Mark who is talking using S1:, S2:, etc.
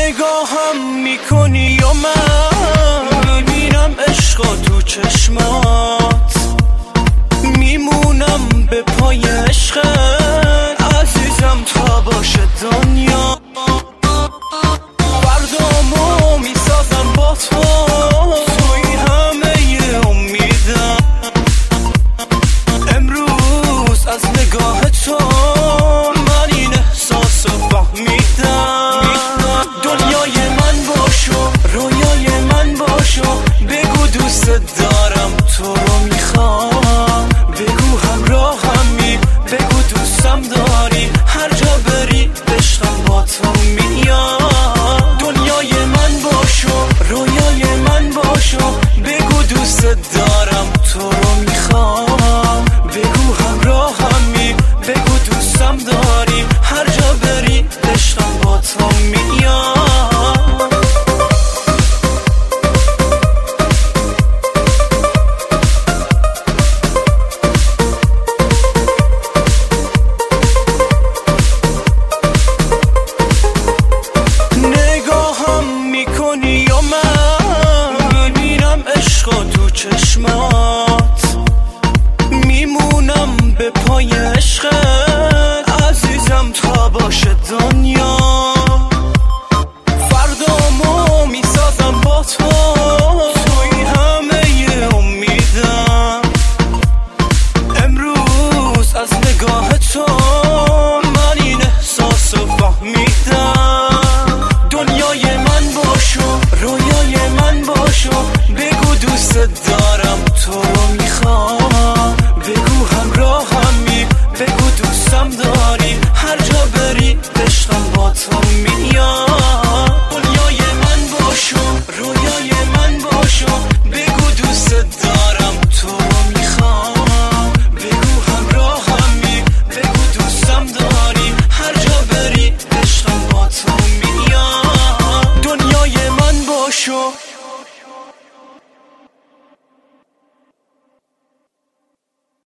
S1: نگاهم میکنی یا من میبینم عشقا تو چشمات، میمونم به پای عشقت عزیزم تا باشه دنیا. فردامو میسازم با تو، توی همه امیدم. امروز از نگاه تو من این احساسو فهمیدم. دنیای من باشو، رویای من باشو، بگو دوست دارم، تو رو میخوام. بگو همراهمی، بگو دوستم داری، هر جا بری عشقم با تو میام. دنیای من باشو، رویای من باشو، بگو دوست دارم، تو رو میخوام. بگو همراهمی، بگو دوستم داری، هر جا بری عشقم با تو میام. تو چشمات میمونم به پای عشقت عزیزم تا باشه دنیا. فردامو میسازم با تو، توی همه امیدم. امروز از نگاه تو من این احساسو فهمیدم. دنیای من باشو، رویای من باشو، بگو دوست دارم، تو رو میخوام. بگو همراهمی، بگو دوستم داری، هر جا بری عشقم با تو میام. دنیای من باشو، رویای من باشو، بگو دوست دارم، تو رو میخوام. بگو همراهمی، بگو دوستم داری، هر جا بری عشقم با تو میام. دنیای من باشو.